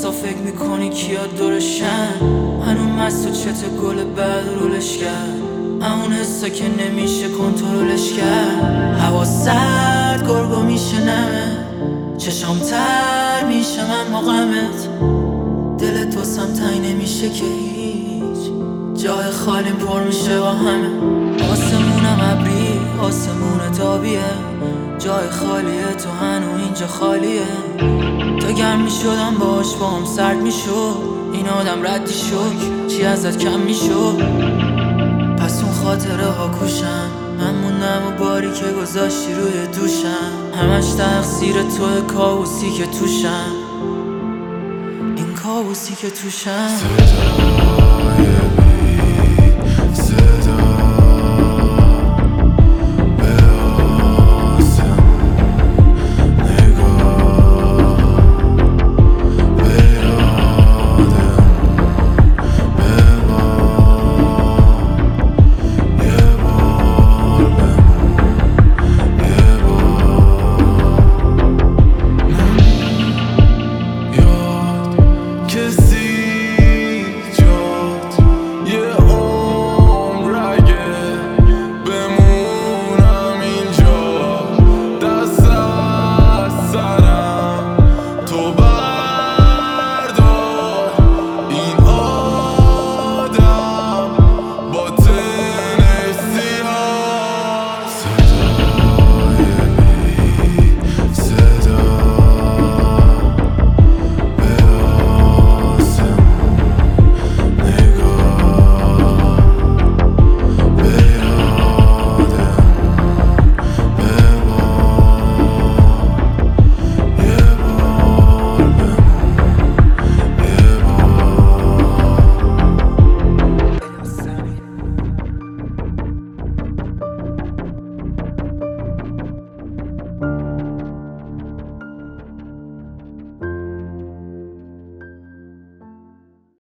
مستا فکر میکنی کیا دورشن، هنوز مست و چت گل بعد رولش کرد، اون حسا که نمیشه کنترلش کرد. هوا سرد گرگو میشه نمه، چشام تر میشه من مقامت، دلت واسم تنگ نمیشه که هیچ، جای خالی پر میشه با همه. آسمونم ابری آسمون تابیه، جای خالیه تو هنو اینجا خالیه. تا گرم میشدم باش با هم سرد میشد، این آدم ردی شد چی ازت کم میشد. پس اون خاطره ها کوشن، من موندم و باری که گذاشتی روی دوشم، همش تقصیر توه کابوسی که توشم، این کابوسی که توشم.